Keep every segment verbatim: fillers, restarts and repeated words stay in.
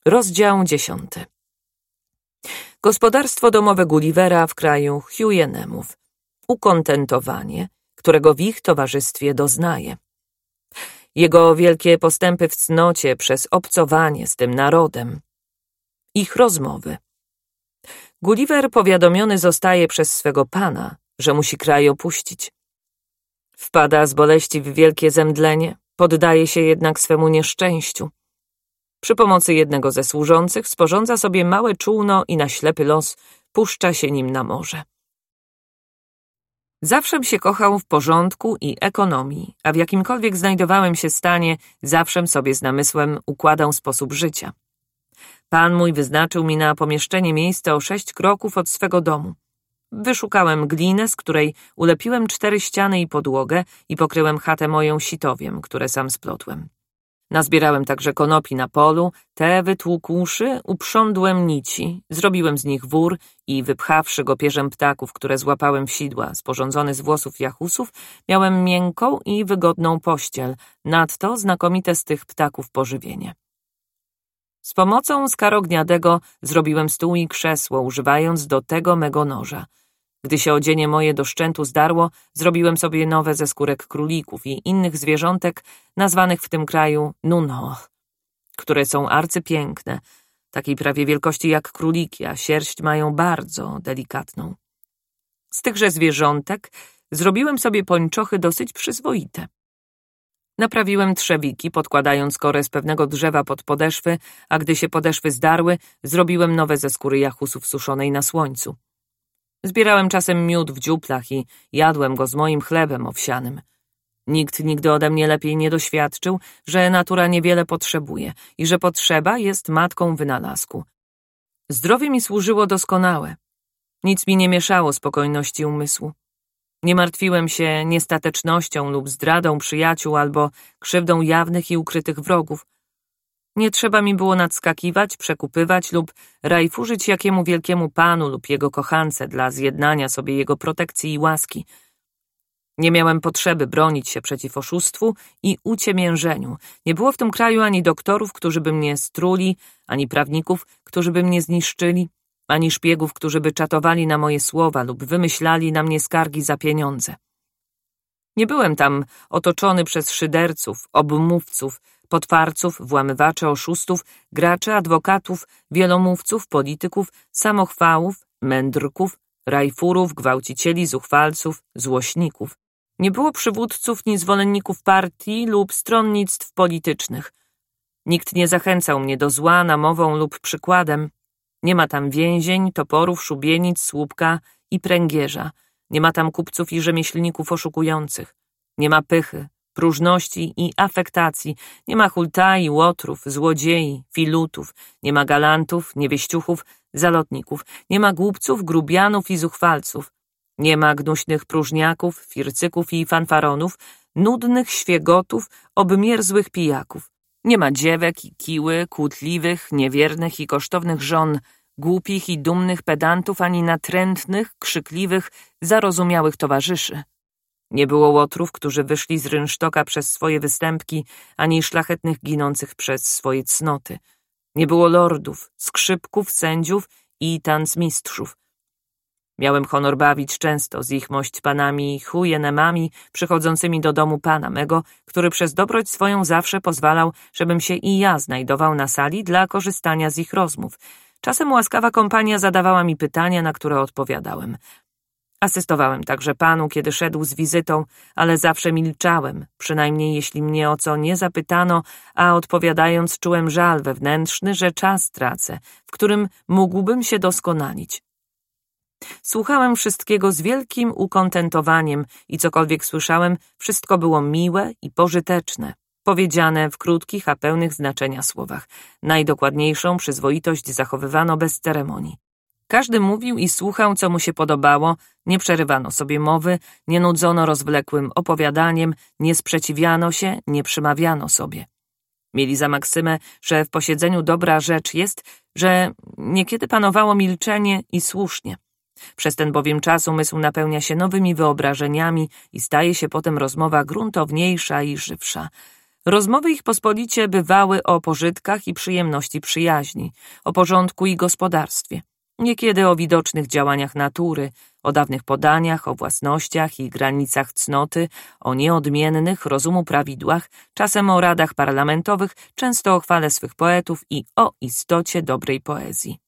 Rozdział dziesiąty. Gospodarstwo domowe Gullivera w kraju Huyenemów. Ukontentowanie, którego w ich towarzystwie doznaje. Jego wielkie postępy w cnocie przez obcowanie z tym narodem. Ich rozmowy. Gulliver powiadomiony zostaje przez swego pana, że musi kraj opuścić. Wpada z boleści w wielkie zemdlenie, poddaje się jednak swemu nieszczęściu. Przy pomocy jednego ze służących sporządza sobie małe czółno i na ślepy los puszcza się nim na morze. Zawszem się kochał w porządku i ekonomii, a w jakimkolwiek znajdowałem się stanie, zawszem sobie z namysłem układał sposób życia. Pan mój wyznaczył mi na pomieszczenie miejsce o sześć kroków od swego domu. Wyszukałem glinę, z której ulepiłem cztery ściany i podłogę i pokryłem chatę moją sitowiem, które sam splotłem. Nazbierałem także konopi na polu, te wytłukłszy, uprządłem nici, zrobiłem z nich wór i wypchawszy go pierzem ptaków, które złapałem w sidła, sporządzony z włosów jachusów, miałem miękką i wygodną pościel, nadto znakomite z tych ptaków pożywienie. Z pomocą skarogniadego zrobiłem stół i krzesło, używając do tego mego noża. Gdy się odzienie moje do szczętu zdarło, zrobiłem sobie nowe ze skórek królików i innych zwierzątek, nazwanych w tym kraju nunhoch, które są arcypiękne, takiej prawie wielkości jak króliki, a sierść mają bardzo delikatną. Z tychże zwierzątek zrobiłem sobie pończochy dosyć przyzwoite. Naprawiłem trzewiki, podkładając korę z pewnego drzewa pod podeszwy, a gdy się podeszwy zdarły, zrobiłem nowe ze skóry jachusów suszonej na słońcu. Zbierałem czasem miód w dziuplach i jadłem go z moim chlebem owsianym. Nikt nigdy ode mnie lepiej nie doświadczył, że natura niewiele potrzebuje i że potrzeba jest matką wynalazku. Zdrowie mi służyło doskonałe. Nic mi nie mieszało spokojności umysłu. Nie martwiłem się niestatecznością lub zdradą przyjaciół albo krzywdą jawnych i ukrytych wrogów. Nie trzeba mi było nadskakiwać, przekupywać lub rajfurzyć jakiemu wielkiemu panu lub jego kochance dla zjednania sobie jego protekcji i łaski. Nie miałem potrzeby bronić się przeciw oszustwu i uciemiężeniu. Nie było w tym kraju ani doktorów, którzy by mnie struli, ani prawników, którzy by mnie zniszczyli, ani szpiegów, którzy by czatowali na moje słowa lub wymyślali na mnie skargi za pieniądze. Nie byłem tam otoczony przez szyderców, obmówców, potwarców, włamywaczy, oszustów, graczy, adwokatów, wielomówców, polityków, samochwałów, mędrków, rajfurów, gwałcicieli, zuchwalców, złośników. Nie było przywódców ni zwolenników partii lub stronnictw politycznych. Nikt nie zachęcał mnie do zła namową lub przykładem. Nie ma tam więzień, toporów, szubienic, słupka i pręgierza. Nie ma tam kupców i rzemieślników oszukujących. Nie ma pychy, próżności i afektacji. Nie ma hultai, łotrów, złodziei, filutów. Nie ma galantów, niewieściuchów, zalotników. Nie ma głupców, grubianów i zuchwalców. Nie ma gnuśnych próżniaków, fircyków i fanfaronów, nudnych świegotów, obmierzłych pijaków. Nie ma dziewek i kiły, kłótliwych, niewiernych i kosztownych żon, głupich i dumnych pedantów, ani natrętnych, krzykliwych, zarozumiałych towarzyszy. Nie było łotrów, którzy wyszli z rynsztoka przez swoje występki, ani szlachetnych ginących przez swoje cnoty. Nie było lordów, skrzypków, sędziów i tancmistrzów. Miałem honor bawić często z ich mość panami Huyenemami przychodzącymi do domu pana mego, który przez dobroć swoją zawsze pozwalał, żebym się i ja znajdował na sali dla korzystania z ich rozmów. Czasem łaskawa kompania zadawała mi pytania, na które odpowiadałem. Asystowałem także panu, kiedy szedł z wizytą, ale zawsze milczałem, przynajmniej jeśli mnie o co nie zapytano, a odpowiadając czułem żal wewnętrzny, że czas tracę, w którym mógłbym się doskonalić. Słuchałem wszystkiego z wielkim ukontentowaniem i cokolwiek słyszałem, wszystko było miłe i pożyteczne, powiedziane w krótkich, a pełnych znaczenia słowach. Najdokładniejszą przyzwoitość zachowywano bez ceremonii. Każdy mówił i słuchał, co mu się podobało, nie przerywano sobie mowy, nie nudzono rozwlekłym opowiadaniem, nie sprzeciwiano się, nie przymawiano sobie. Mieli za maksymę, że w posiedzeniu dobra rzecz jest, że niekiedy panowało milczenie i słusznie. Przez ten bowiem czas umysł napełnia się nowymi wyobrażeniami i staje się potem rozmowa gruntowniejsza i żywsza. Rozmowy ich pospolicie bywały o pożytkach i przyjemności przyjaźni, o porządku i gospodarstwie, niekiedy o widocznych działaniach natury, o dawnych podaniach, o własnościach i granicach cnoty, o nieodmiennych rozumu prawidłach, czasem o radach parlamentowych, często o chwale swych poetów i o istocie dobrej poezji.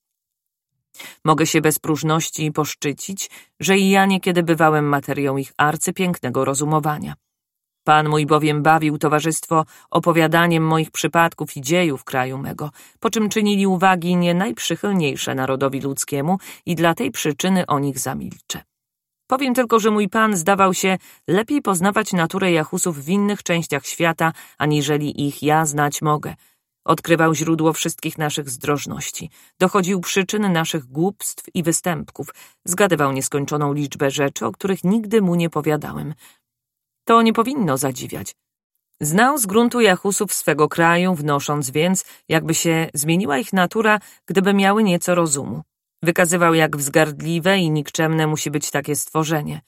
Mogę się bez próżności poszczycić, że i ja niekiedy bywałem materią ich arcypięknego rozumowania. Pan mój bowiem bawił towarzystwo opowiadaniem moich przypadków i dziejów kraju mego, po czym czynili uwagi nie najprzychylniejsze narodowi ludzkiemu i dla tej przyczyny o nich zamilczę. Powiem tylko, że mój pan zdawał się lepiej poznawać naturę Jachusów w innych częściach świata, aniżeli ich ja znać mogę. Odkrywał źródło wszystkich naszych zdrożności, dochodził przyczyn naszych głupstw i występków, zgadywał nieskończoną liczbę rzeczy, o których nigdy mu nie powiadałem. To nie powinno zadziwiać. Znał z gruntu Jachusów swego kraju, wnosząc więc, jakby się zmieniła ich natura, gdyby miały nieco rozumu. Wykazywał, jak wzgardliwe i nikczemne musi być takie stworzenie.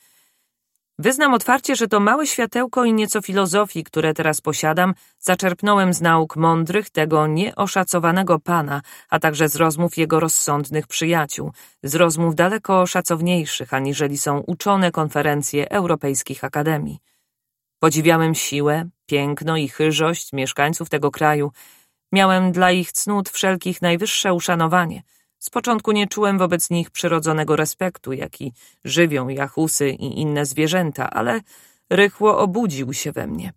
Wyznam otwarcie, że to małe światełko i nieco filozofii, które teraz posiadam, zaczerpnąłem z nauk mądrych tego nieoszacowanego pana, a także z rozmów jego rozsądnych przyjaciół, z rozmów daleko szacowniejszych, aniżeli są uczone konferencje europejskich akademii. Podziwiałem siłę, piękno i chyżość mieszkańców tego kraju. Miałem dla ich cnót wszelkich najwyższe uszanowanie. Z początku nie czułem wobec nich przyrodzonego respektu, jaki żywią Jachusy i inne zwierzęta, ale rychło obudził się we mnie.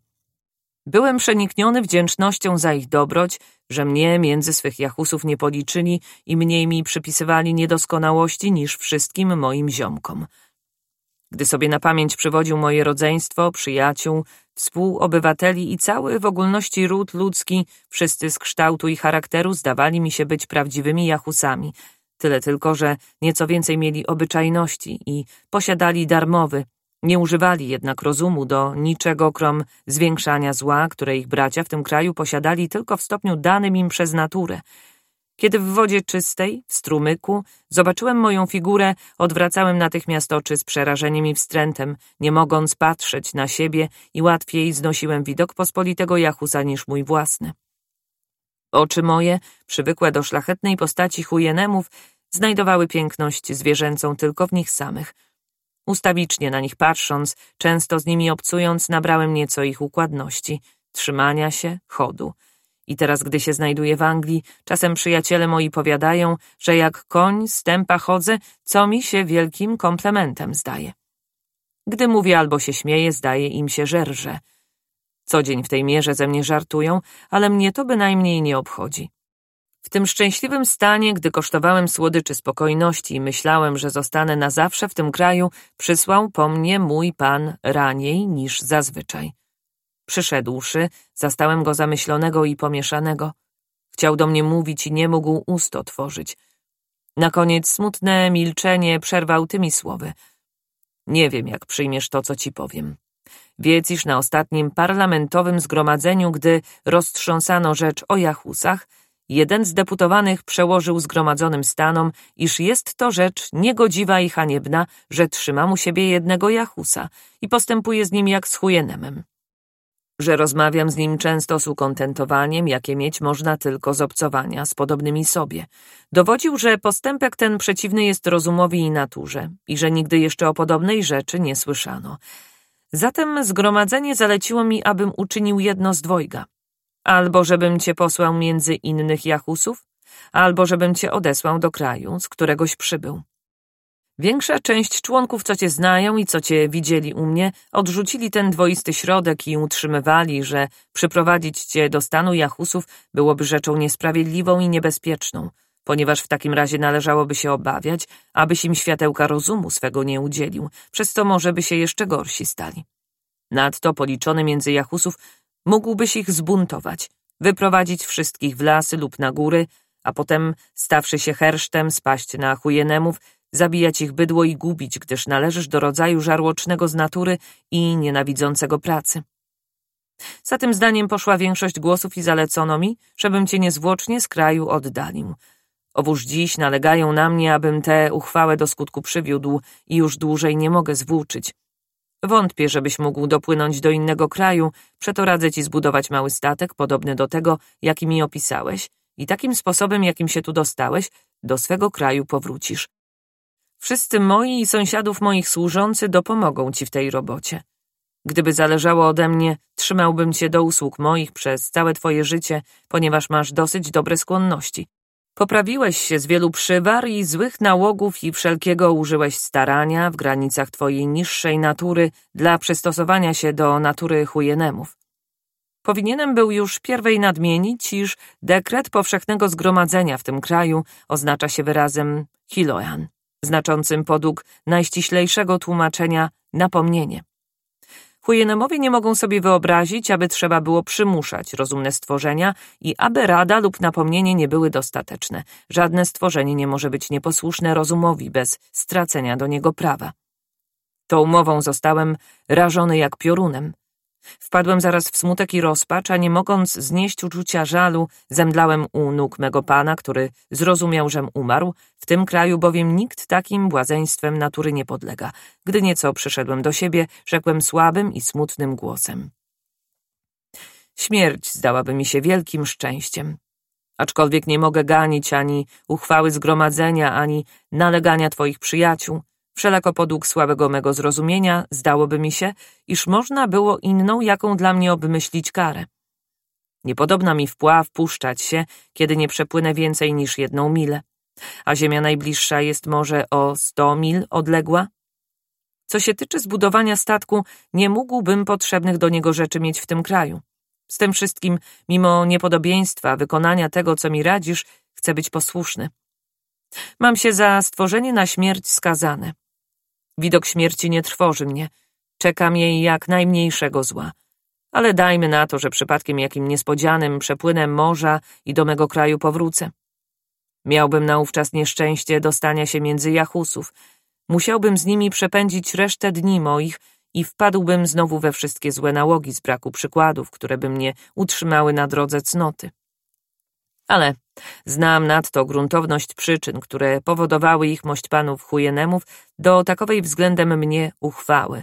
Byłem przenikniony wdzięcznością za ich dobroć, że mnie między swych Jachusów nie policzyli i mniej mi przypisywali niedoskonałości niż wszystkim moim ziomkom. Gdy sobie na pamięć przywodził moje rodzeństwo, przyjaciół, współobywateli i cały w ogólności ród ludzki, wszyscy z kształtu i charakteru zdawali mi się być prawdziwymi Jachusami, tyle tylko, że nieco więcej mieli obyczajności i posiadali darmowy, nie używali jednak rozumu do niczego krom zwiększania zła, które ich bracia w tym kraju posiadali tylko w stopniu danym im przez naturę. Kiedy w wodzie czystej, w strumyku, zobaczyłem moją figurę, odwracałem natychmiast oczy z przerażeniem i wstrętem, nie mogąc patrzeć na siebie i łatwiej znosiłem widok pospolitego Jachusa niż mój własny. Oczy moje, przywykłe do szlachetnej postaci hujenemów, znajdowały piękność zwierzęcą tylko w nich samych. Ustawicznie na nich patrząc, często z nimi obcując, nabrałem nieco ich układności, trzymania się, chodu. I teraz, gdy się znajduję w Anglii, czasem przyjaciele moi powiadają, że jak koń stępa chodzę, co mi się wielkim komplementem zdaje. Gdy mówię albo się śmieję, zdaje im się, że rżę. Co dzień w tej mierze ze mnie żartują, ale mnie to bynajmniej nie obchodzi. W tym szczęśliwym stanie, gdy kosztowałem słodyczy spokojności i myślałem, że zostanę na zawsze w tym kraju, przysłał po mnie mój pan raniej niż zazwyczaj. Przyszedłszy, zastałem go zamyślonego i pomieszanego. Chciał do mnie mówić i nie mógł ust otworzyć. Na koniec smutne milczenie przerwał tymi słowy. Nie wiem, jak przyjmiesz to, co ci powiem. Wiedz, iż na ostatnim parlamentowym zgromadzeniu, gdy roztrząsano rzecz o Jachusach, jeden z deputowanych przełożył zgromadzonym stanom, iż jest to rzecz niegodziwa i haniebna, że trzyma u siebie jednego Jachusa i postępuje z nim jak z hujenemem. Że rozmawiam z nim często z ukontentowaniem, jakie mieć można tylko z obcowania z podobnymi sobie. Dowodził, że postępek ten przeciwny jest rozumowi i naturze i że nigdy jeszcze o podobnej rzeczy nie słyszano. Zatem zgromadzenie zaleciło mi, abym uczynił jedno z dwojga. Albo żebym cię posłał między innych Jachusów, albo żebym cię odesłał do kraju, z któregoś przybył. Większa część członków, co cię znają i co cię widzieli u mnie, odrzucili ten dwoisty środek i utrzymywali, że przyprowadzić cię do stanu Jachusów byłoby rzeczą niesprawiedliwą i niebezpieczną, ponieważ w takim razie należałoby się obawiać, abyś im światełka rozumu swego nie udzielił, przez co może by się jeszcze gorsi stali. Nadto policzony między Jachusów mógłbyś ich zbuntować, wyprowadzić wszystkich w lasy lub na góry, a potem, stawszy się hersztem, spaść na hujenemów, zabijać ich bydło i gubić, gdyż należysz do rodzaju żarłocznego z natury i nienawidzącego pracy. Za tym zdaniem poszła większość głosów i zalecono mi, żebym cię niezwłocznie z kraju oddalił. Owóż dziś nalegają na mnie, abym tę uchwałę do skutku przywiódł i już dłużej nie mogę zwłóczyć. Wątpię, żebyś mógł dopłynąć do innego kraju, przeto radzę ci zbudować mały statek, podobny do tego, jaki mi opisałeś, i takim sposobem, jakim się tu dostałeś, do swego kraju powrócisz. Wszyscy moi i sąsiadów moich służący dopomogą ci w tej robocie. Gdyby zależało ode mnie, trzymałbym cię do usług moich przez całe twoje życie, ponieważ masz dosyć dobre skłonności. Poprawiłeś się z wielu przywar i złych nałogów i wszelkiego użyłeś starania w granicach twojej niższej natury dla przystosowania się do natury Hujenemów. Powinienem był już pierwej nadmienić, iż dekret powszechnego zgromadzenia w tym kraju oznacza się wyrazem Hiloan, znaczącym podług najściślejszego tłumaczenia napomnienie. Hujenemowie nie mogą sobie wyobrazić, aby trzeba było przymuszać rozumne stworzenia i aby rada lub napomnienie nie były dostateczne. Żadne stworzenie nie może być nieposłuszne rozumowi bez stracenia do niego prawa. Tą umową zostałem rażony jak piorunem. Wpadłem zaraz w smutek i rozpacz, a nie mogąc znieść uczucia żalu, zemdlałem u nóg mego pana, który zrozumiał, żem umarł. W tym kraju bowiem nikt takim błazeństwem natury nie podlega. Gdy nieco przyszedłem do siebie, rzekłem słabym i smutnym głosem. Śmierć zdałaby mi się wielkim szczęściem. Aczkolwiek nie mogę ganić ani uchwały zgromadzenia, ani nalegania twoich przyjaciół. Wszelako podług słabego mego zrozumienia zdałoby mi się, iż można było inną, jaką dla mnie obmyślić karę. Niepodobna mi wpław puszczać się, kiedy nie przepłynę więcej niż jedną milę, a ziemia najbliższa jest może o sto mil odległa. Co się tyczy zbudowania statku, nie mógłbym potrzebnych do niego rzeczy mieć w tym kraju. Z tym wszystkim, mimo niepodobieństwa wykonania tego, co mi radzisz, chcę być posłuszny. Mam się za stworzenie na śmierć skazane. Widok śmierci nie trwoży mnie. Czekam jej jak najmniejszego zła. Ale dajmy na to, że przypadkiem jakim niespodzianym przepłynę morza i do mego kraju powrócę. Miałbym naówczas nieszczęście dostania się między Jachusów. Musiałbym z nimi przepędzić resztę dni moich i wpadłbym znowu we wszystkie złe nałogi z braku przykładów, które by mnie utrzymały na drodze cnoty. Ale znam nadto gruntowność przyczyn, które powodowały ich mość panów Hujenemów do takowej względem mnie uchwały.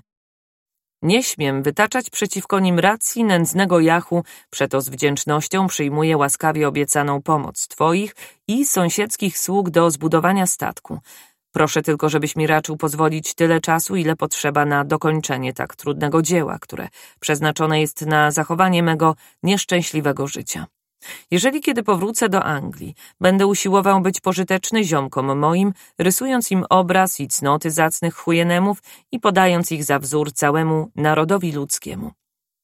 Nie śmiem wytaczać przeciwko nim racji nędznego Jachu, przeto z wdzięcznością przyjmuję łaskawie obiecaną pomoc twoich i sąsiedzkich sług do zbudowania statku. Proszę tylko, żebyś mi raczył pozwolić tyle czasu, ile potrzeba na dokończenie tak trudnego dzieła, które przeznaczone jest na zachowanie mego nieszczęśliwego życia. Jeżeli kiedy powrócę do Anglii, będę usiłował być pożyteczny ziomkom moim, rysując im obraz i cnoty zacnych Hujenemów i podając ich za wzór całemu narodowi ludzkiemu.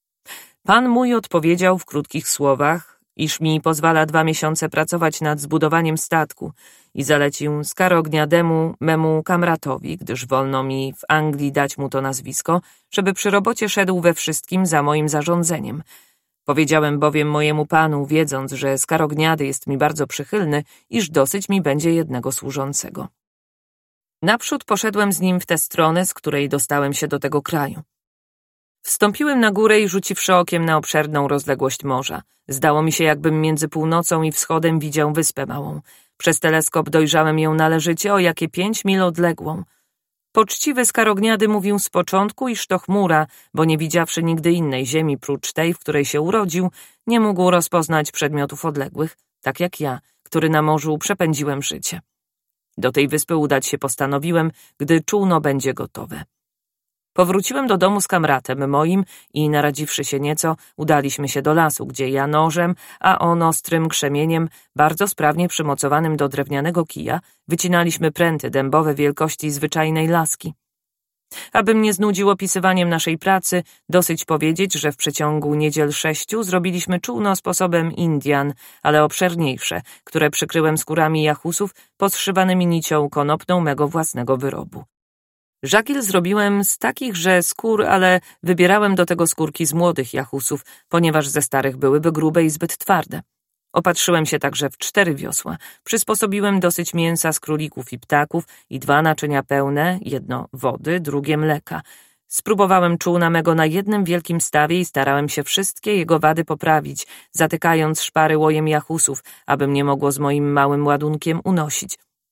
Pan mój odpowiedział w krótkich słowach, iż mi pozwala dwa miesiące pracować nad zbudowaniem statku i zalecił Skarogniademu memu kamratowi, gdyż wolno mi w Anglii dać mu to nazwisko, żeby przy robocie szedł we wszystkim za moim zarządzeniem. Powiedziałem bowiem mojemu panu, wiedząc, że Skarogniady jest mi bardzo przychylny, iż dosyć mi będzie jednego służącego. Naprzód poszedłem z nim w tę stronę, z której dostałem się do tego kraju. Wstąpiłem na górę i rzuciwszy okiem na obszerną rozległość morza. Zdało mi się, jakbym między północą i wschodem widział wyspę małą. Przez teleskop dojrzałem ją należycie o jakie pięć mil odległą. Poczciwy Skarogniady mówił z początku, iż to chmura, bo nie widziawszy nigdy innej ziemi prócz tej, w której się urodził, nie mógł rozpoznać przedmiotów odległych, tak jak ja, który na morzu przepędziłem życie. Do tej wyspy udać się postanowiłem, gdy czółno będzie gotowe. Powróciłem do domu z kamratem moim i, naradziwszy się nieco, udaliśmy się do lasu, gdzie ja nożem, a on ostrym krzemieniem, bardzo sprawnie przymocowanym do drewnianego kija, wycinaliśmy pręty dębowe wielkości zwyczajnej laski. Abym nie znudził opisywaniem naszej pracy, dosyć powiedzieć, że w przeciągu niedziel sześciu zrobiliśmy czółno sposobem Indian, ale obszerniejsze, które przykryłem skórami Jachusów podszywanymi nicią konopną mego własnego wyrobu. Żagiel zrobiłem z takich skór, ale wybierałem do tego skórki z młodych Jachusów, ponieważ ze starych byłyby grube i zbyt twarde. Opatrzyłem się także w cztery wiosła. Przysposobiłem dosyć mięsa z królików i ptaków i dwa naczynia pełne, jedno wody, drugie mleka. Spróbowałem czółna mego na jednym wielkim stawie i starałem się wszystkie jego wady poprawić, zatykając szpary łojem Jachusów, aby mnie mogło z moim małym ładunkiem unosić.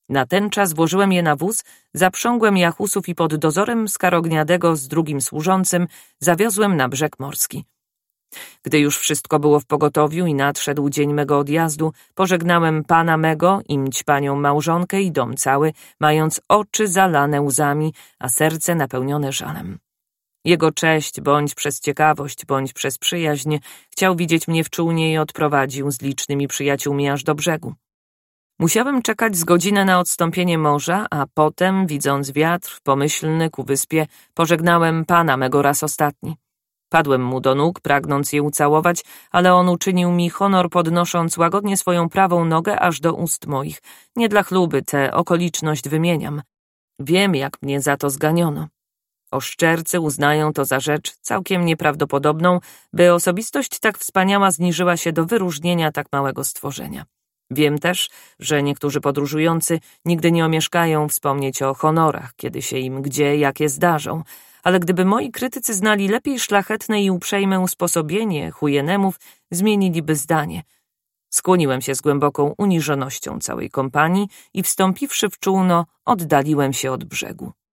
Na ten czas włożyłem je na wóz, zaprzągłem jachusów i pod dozorem Skarogniadego z drugim służącym zawiozłem na brzeg morski. Gdy już wszystko było w pogotowiu i nadszedł dzień mego odjazdu, pożegnałem pana mego, imć panią małżonkę i dom cały, mając oczy zalane łzami, a serce napełnione żalem. Jego cześć, bądź przez ciekawość, bądź przez przyjaźń, chciał widzieć mnie w czółnie i odprowadził z licznymi przyjaciółmi aż do brzegu. Musiałem czekać z godzinę na odstąpienie morza, a potem, widząc wiatr, pomyślny ku wyspie, pożegnałem pana mego raz ostatni. Padłem mu do nóg, pragnąc je ucałować, ale on uczynił mi honor, podnosząc łagodnie swoją prawą nogę aż do ust moich. Nie dla chluby tę okoliczność wymieniam. Wiem, jak mnie za to zganiono. Oszczercy uznają to za rzecz całkiem nieprawdopodobną, by osobistość tak wspaniała zniżyła się do wyróżnienia tak małego stworzenia. Wiem też, że niektórzy podróżujący nigdy nie omieszkają wspomnieć o honorach, kiedy się im gdzie jakie zdarzą, ale gdyby moi krytycy znali lepiej szlachetne i uprzejme usposobienie hujenemów, zmieniliby zdanie. Skłoniłem się z głęboką uniżonością całej kompanii i wstąpiwszy w czółno, oddaliłem się od brzegu.